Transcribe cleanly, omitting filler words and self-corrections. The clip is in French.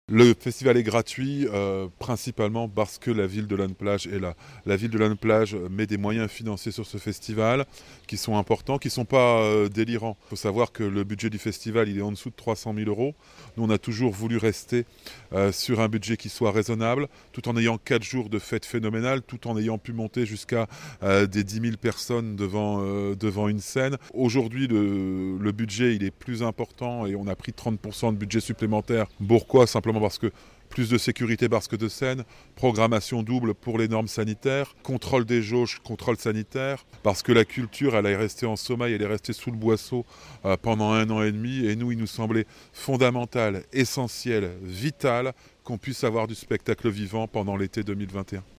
Le festival est gratuit, principalement parce que la ville de Lanne-Plage est là. La ville de Lanne-Plage met des moyens financiers sur ce festival qui sont importants, qui ne sont pas délirants. Il faut savoir que le budget du festival, il est en dessous de 300 000 euros. Nous, on a toujours voulu rester sur un budget qui soit raisonnable, tout en ayant 4 jours de fête phénoménale, tout en ayant pu monter jusqu'à des 10 000 personnes devant une scène. Aujourd'hui, le budget, il est plus important et on a pris 30% de budget supplémentaire. Pourquoi ? Simplement parce que plus de sécurité parce que de scène, programmation double pour les normes sanitaires, contrôle des jauges, contrôle sanitaire, parce que la culture, elle est restée en sommeil, elle est restée sous le boisseau pendant 1 an et demi, et nous, il nous semblait fondamental, essentiel, vital qu'on puisse avoir du spectacle vivant pendant l'été 2021.